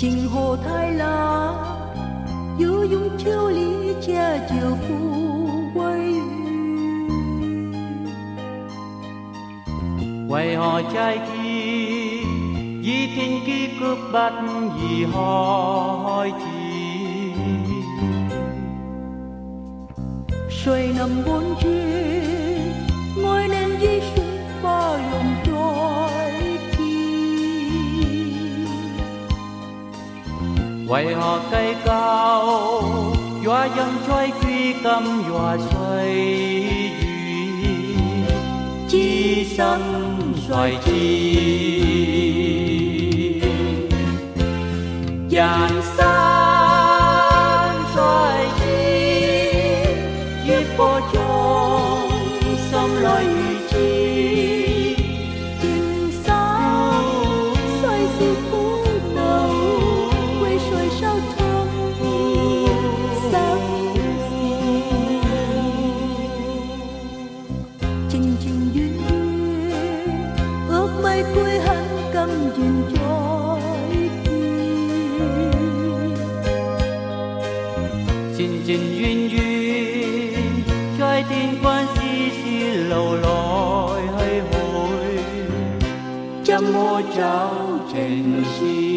情何太冷，又用秋里家酒抚慰语。 为何trái tim vì thiên kiếp cướp bắt vì hỏi chi? Xuôi nằm bốn chuyên ngồi nên di sự bao lòng trôi chi. Vậy họ cây cao dọa dân trôi quy cầm dọa xoay duy chi sanh xoay chi giàn san xoay chi giết vô trong sông lối chi tình sao xoay si phú đầu quay xoay sao thơm sao chinh chinh duyên duyên ước mây cuối hắn cầm duyên trôi chinh chinh duyên duyên trái tim quan si si lầu lòi hơi hồi chăm mô cháu trên si.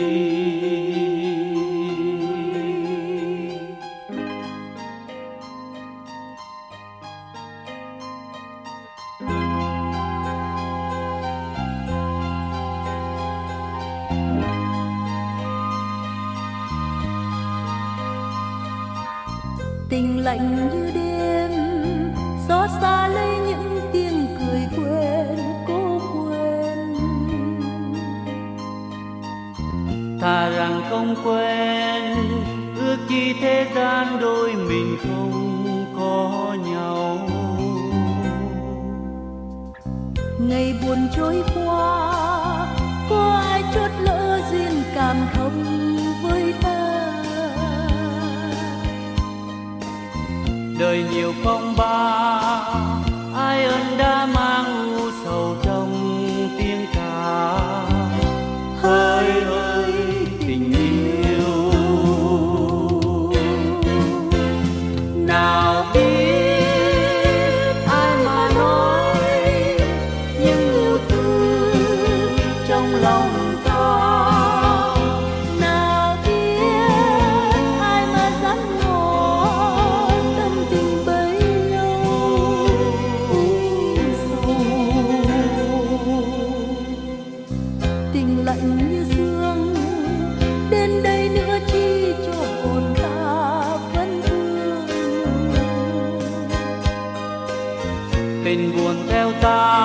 Tình lạnh như đêm xót xa lấy những tiếng cười quên cố quên. Thà rằng không quên ước chi thế gian đôi mình không có nhau. Ngày buồn trôi qua có ai chót lỡ duyên cảm thông với ta. Đời nhiều phong ba ai ơn đã mang u sầu trong tiếng ca. Hỡi ơi tình yêu nào biết ai mà nói những yêu thương trong lòng ta. Nào biết ai mà dám ngỏ tâm tình bấy lâu sâu. Tình lạnh như sương đến đây nữa chi cho hồn ta vẫn thương. Tình buồn theo ta